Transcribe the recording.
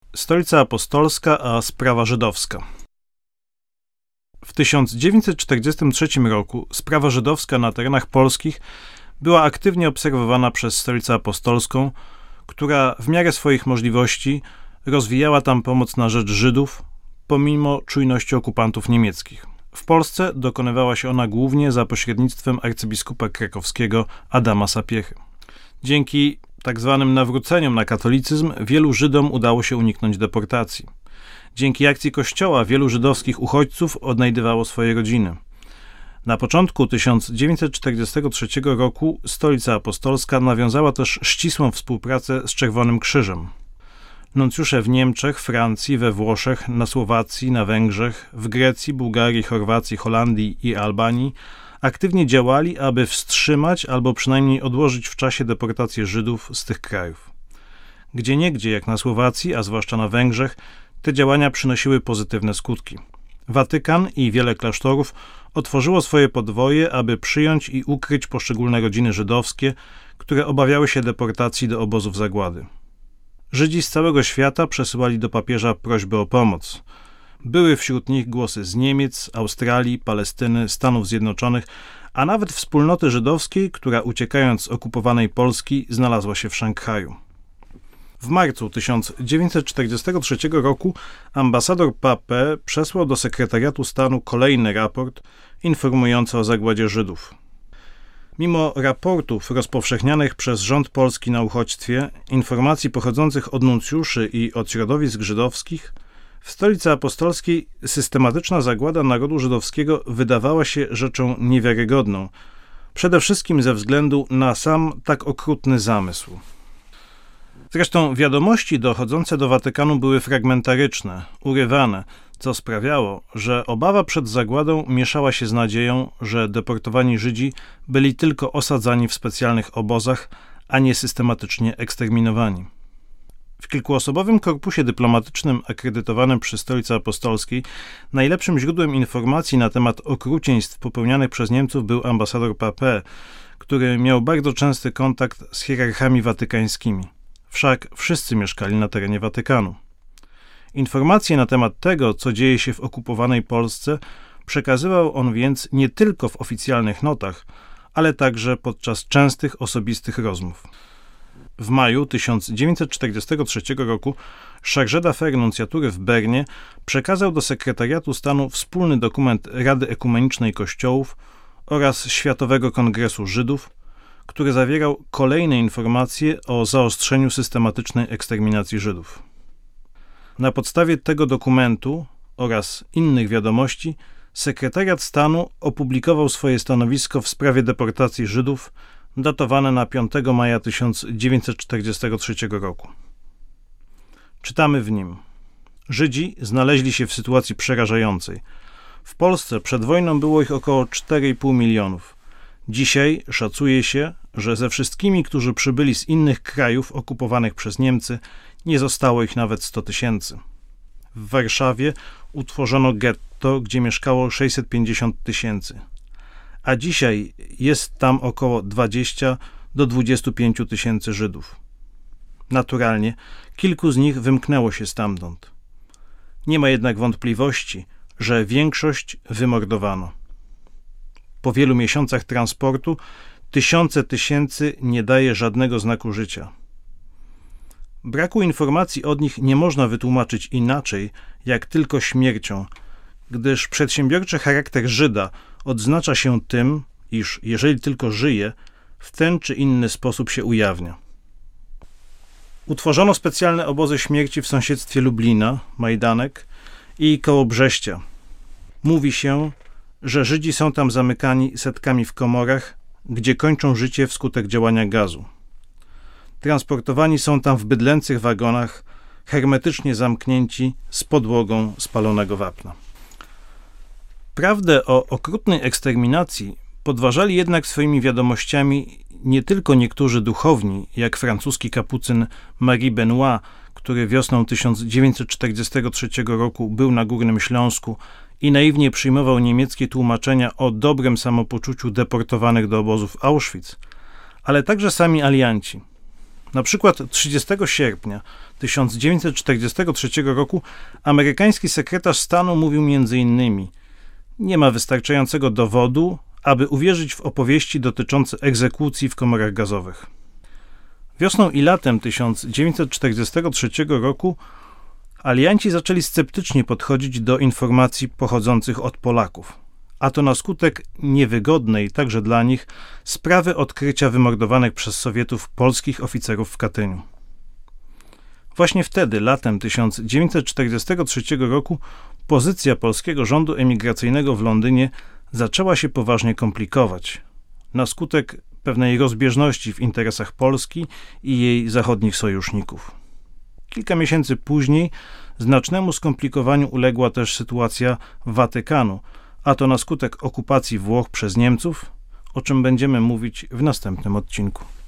Stolica Apostolska a sprawa żydowska. W 1943 roku sprawa żydowska na terenach polskich była aktywnie obserwowana przez Stolicę Apostolską, która w miarę swoich możliwości rozwijała tam pomoc na rzecz Żydów, pomimo czujności okupantów niemieckich. W Polsce dokonywała się ona głównie za pośrednictwem arcybiskupa krakowskiego Adama Sapiechy. Dzięki tak zwanym nawróceniom na katolicyzm wielu Żydom udało się uniknąć deportacji. Dzięki akcji Kościoła wielu żydowskich uchodźców odnajdywało swoje rodziny. Na początku 1943 roku Stolica Apostolska nawiązała też ścisłą współpracę z Czerwonym Krzyżem. Nuncjusze w Niemczech, Francji, we Włoszech, na Słowacji, na Węgrzech, w Grecji, Bułgarii, Chorwacji, Holandii i Albanii aktywnie działali, aby wstrzymać albo przynajmniej odłożyć w czasie deportację Żydów z tych krajów. Gdzieniegdzie, jak na Słowacji, a zwłaszcza na Węgrzech, te działania przynosiły pozytywne skutki. Watykan i wiele klasztorów otworzyło swoje podwoje, aby przyjąć i ukryć poszczególne rodziny żydowskie, które obawiały się deportacji do obozów zagłady. Żydzi z całego świata przesyłali do papieża prośby o pomoc. Były wśród nich głosy z Niemiec, Australii, Palestyny, Stanów Zjednoczonych, a nawet wspólnoty żydowskiej, która uciekając z okupowanej Polski znalazła się w Szanghaju. W marcu 1943 roku ambasador Pape przesłał do sekretariatu stanu kolejny raport informujący o zagładzie Żydów. Mimo raportów rozpowszechnianych przez rząd polski na uchodźstwie, informacji pochodzących od nuncjuszy i od środowisk żydowskich, w Stolicy Apostolskiej systematyczna zagłada narodu żydowskiego wydawała się rzeczą niewiarygodną, przede wszystkim ze względu na sam tak okrutny zamysł. Zresztą wiadomości dochodzące do Watykanu były fragmentaryczne, urywane, co sprawiało, że obawa przed zagładą mieszała się z nadzieją, że deportowani Żydzi byli tylko osadzani w specjalnych obozach, a nie systematycznie eksterminowani. W kilkuosobowym korpusie dyplomatycznym akredytowanym przy Stolicy Apostolskiej najlepszym źródłem informacji na temat okrucieństw popełnianych przez Niemców był ambasador Pape, który miał bardzo częsty kontakt z hierarchami watykańskimi. Wszak wszyscy mieszkali na terenie Watykanu. Informacje na temat tego, co dzieje się w okupowanej Polsce, przekazywał on więc nie tylko w oficjalnych notach, ale także podczas częstych osobistych rozmów. W maju 1943 roku Chargé d'Affaires nuncjatury w Bernie przekazał do sekretariatu stanu wspólny dokument Rady Ekumenicznej Kościołów oraz Światowego Kongresu Żydów, który zawierał kolejne informacje o zaostrzeniu systematycznej eksterminacji Żydów. Na podstawie tego dokumentu oraz innych wiadomości sekretariat stanu opublikował swoje stanowisko w sprawie deportacji Żydów datowane na 5 maja 1943 roku. Czytamy w nim: Żydzi znaleźli się w sytuacji przerażającej. W Polsce przed wojną było ich około 4,5 milionów. Dzisiaj szacuje się, że ze wszystkimi, którzy przybyli z innych krajów okupowanych przez Niemcy, nie zostało ich nawet 100 000. W Warszawie utworzono getto, gdzie mieszkało 650 000, a dzisiaj jest tam około 20 do 25 000 Żydów. Naturalnie kilku z nich wymknęło się stamtąd. Nie ma jednak wątpliwości, że większość wymordowano. Po wielu miesiącach transportu tysiące tysięcy nie daje żadnego znaku życia. Braku informacji od nich nie można wytłumaczyć inaczej, jak tylko śmiercią, gdyż przedsiębiorczy charakter Żyda odznacza się tym, iż jeżeli tylko żyje, w ten czy inny sposób się ujawnia. Utworzono specjalne obozy śmierci w sąsiedztwie Lublina, Majdanek i koło Brześcia. Mówi się, że Żydzi są tam zamykani setkami w komorach, gdzie kończą życie wskutek działania gazu. Transportowani są tam w bydlęcych wagonach, hermetycznie zamknięci z podłogą spalonego wapna. Prawdę o okrutnej eksterminacji podważali jednak swoimi wiadomościami nie tylko niektórzy duchowni, jak francuski kapucyn Marie Benoit, który wiosną 1943 roku był na Górnym Śląsku i naiwnie przyjmował niemieckie tłumaczenia o dobrym samopoczuciu deportowanych do obozów Auschwitz, ale także sami alianci. Na przykład 30 sierpnia 1943 roku amerykański sekretarz stanu mówił m.in. nie ma wystarczającego dowodu, aby uwierzyć w opowieści dotyczące egzekucji w komorach gazowych. Wiosną i latem 1943 roku alianci zaczęli sceptycznie podchodzić do informacji pochodzących od Polaków, a to na skutek niewygodnej także dla nich sprawy odkrycia wymordowanych przez Sowietów polskich oficerów w Katyniu. Właśnie wtedy, latem 1943 roku, pozycja polskiego rządu emigracyjnego w Londynie zaczęła się poważnie komplikować na skutek pewnej rozbieżności w interesach Polski i jej zachodnich sojuszników. Kilka miesięcy później znacznemu skomplikowaniu uległa też sytuacja Watykanu, a to na skutek okupacji Włoch przez Niemców, o czym będziemy mówić w następnym odcinku.